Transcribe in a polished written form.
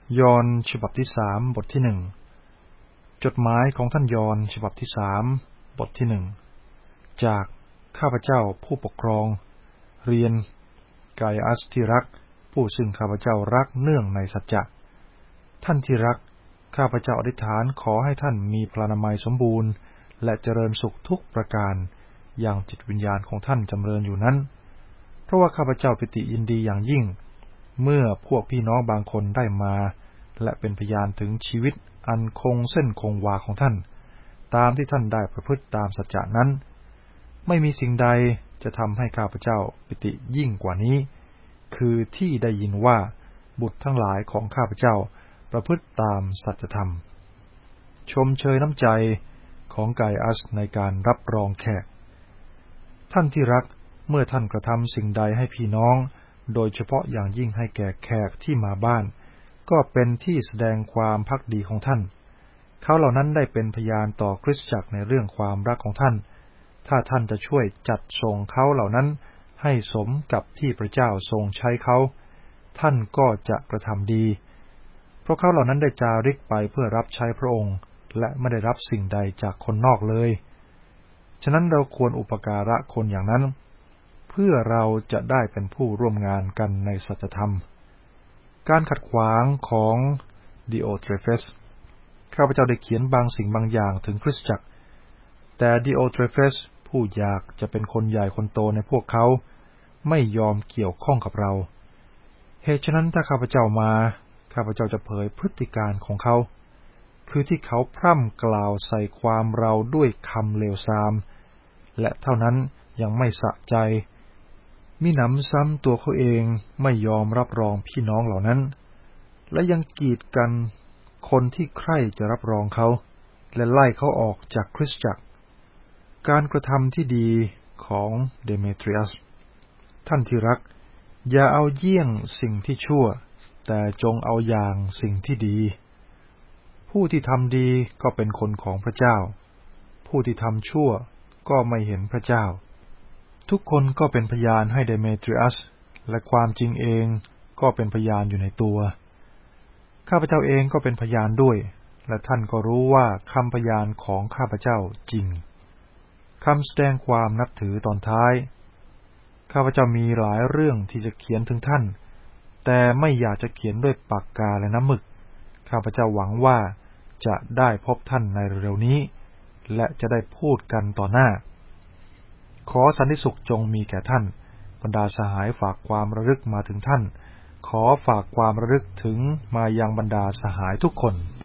ยอห์นฉบับที่3บทที่1จดหมายของท่านยอห์นฉบับที่3บทที่1จากข้าพเจ้าผู้ปกครองเรียนไกอัสที่รักผู้ซึ่งข้าพเจ้ารักเนื่องในสัจจะท่านที่รักข้าพเจ้าอธิษฐานขอให้ท่านมีพลานามัยสมบูรณ์และเจริญสุขทุกประการอย่างจิตวิญญาณของท่านจำเริญอยู่นั้นเพราะว่าข้าพเจ้าปิติยินดีอย่างยิ่งเมื่อพวกพี่น้องบางคนได้มาและเป็นพยานถึงชีวิตอันคงเส้นคงวาของท่านตามที่ท่านได้ประพฤติตามสัจจะนั้นไม่มีสิ่งใดจะทำให้ข้าพเจ้าปิติยิ่งกว่านี้คือที่ได้ยินว่าบุตรทั้งหลายของข้าพเจ้าประพฤติตามสัจธรรมชมเชยน้ำใจของไกอัสในการรับรองแขกท่านที่รักเมื่อท่านกระทำสิ่งใดให้พี่น้องโดยเฉพาะอย่างยิ่งให้แก่แขกที่มาบ้านก็เป็นที่แสดงความภักดีของท่านเขาเหล่านั้นได้เป็นพยานต่อคริสตจักรในเรื่องความรักของท่านถ้าท่านจะช่วยจัดส่งเขาเหล่านั้นให้สมกับที่พระเจ้าทรงใช้เขาท่านก็จะกระทำดีเพราะเขาเหล่านั้นได้จาริกไปเพื่อรับใช้พระองค์และไม่ได้รับสิ่งใดจากคนนอกเลยฉะนั้นเราควรอุปการะคนอย่างนั้นเพื่อเราจะได้เป็นผู้ร่วมงานกันในสัจธรรมการขัดขวางของดิโอเทรเฟสข้าพเจ้าได้เขียนบางสิ่งบางอย่างถึงคริสตจักรแต่ดิโอเทรเฟสผู้อยากจะเป็นคนใหญ่คนโตในพวกเขาไม่ยอมเกี่ยวข้องกับเราเหตุฉะนั้นถ้าข้าพเจ้ามาข้าพเจ้าจะเผยพฤติการของเขาคือที่เขาพร่ำกล่าวใส่ความเราด้วยคำเลวทรามและเท่านั้นยังไม่สะใจมิหนำซ้ำตัวเขาเองไม่ยอมรับรองพี่น้องเหล่านั้นและยังกีดกันคนที่ใคร่จะรับรองเขาและไล่เขาออกจากคริสตจักรการกระทำที่ดีของเดเมเทรียสท่านที่รักอย่าเอาเยี่ยงสิ่งที่ชั่วแต่จงเอาอย่างสิ่งที่ดีผู้ที่ทำดีก็เป็นคนของพระเจ้าผู้ที่ทำชั่วก็ไม่เห็นพระเจ้าทุกคนก็เป็นพยานให้เดเมเทรียสและความจริงเองก็เป็นพยานอยู่ในตัวข้าพเจ้าเองก็เป็นพยานด้วยและท่านก็รู้ว่าคำพยานของข้าพเจ้าจริงคำแสดงความนับถือตอนท้ายข้าพเจ้ามีหลายเรื่องที่จะเขียนถึงท่านแต่ไม่อยากจะเขียนด้วยปากกาและน้ำหมึกข้าพเจ้าหวังว่าจะได้พบท่านในเร็วๆนี้และจะได้พูดกันต่อหน้าขอสันติสุขจงมีแก่ท่านบรรดาสหายฝากความระลึกมาถึงท่านขอฝากความระลึกถึงมายังบรรดาสหายทุกคน